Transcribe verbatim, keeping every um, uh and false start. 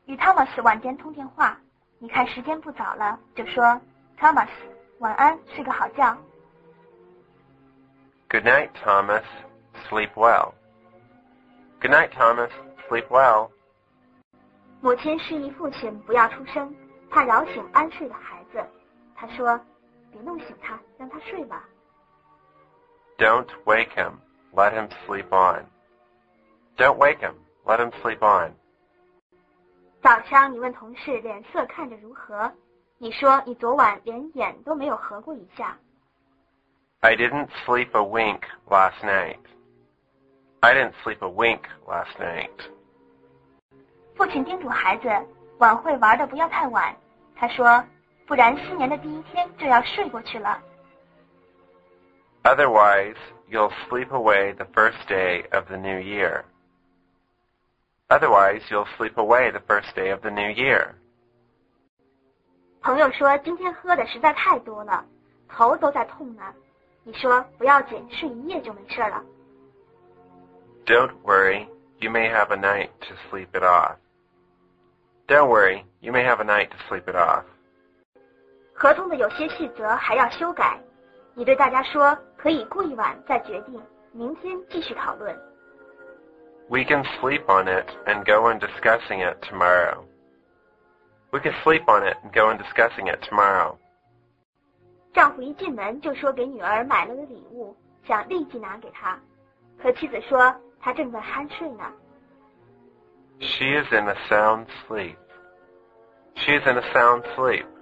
与 Thomas 晚间通电话，你看时间不早了，就说 Thomas 晚安，睡个好觉。 Good night, Thomas. Sleep well. Good night, Thomas. Sleep well. 母亲示意父亲不要出声，怕扰醒安睡的孩子。他说，别弄醒他，让他睡吧。 Don't wake him. Let him sleep on. Don't wake him. Let him sleep on. 早上你问同事脸色看着如何，你说你昨晚连眼都没有合过一下。 I didn't sleep a wink last night. I didn't sleep a wink last night. 父亲叮嘱孩子晚会玩得不要太晚，他说，不然新年的第一天就要睡过去了。 Otherwise, you'll sleep away the first day of the new year. Otherwise, you'll sleep away the first day of the new year. 朋友说今天喝的实在太多了，头都在痛呢。你说不要紧，睡一夜就没事了。 Don't worry, you may have a night to sleep it off. Don't worry, you may have a night to sleep it off. 合同的有些细则还要修改，你对大家说可以过一晚再决定，明天继续讨论。 We can sleep on it and go on discussing it tomorrow. We can sleep on it and go on discussing it tomorrow. 丈夫一进门就说给女儿买了个礼物，想立即拿给她，可妻子说她正在酣睡呢。 She is in a sound sleep. She is in a sound sleep.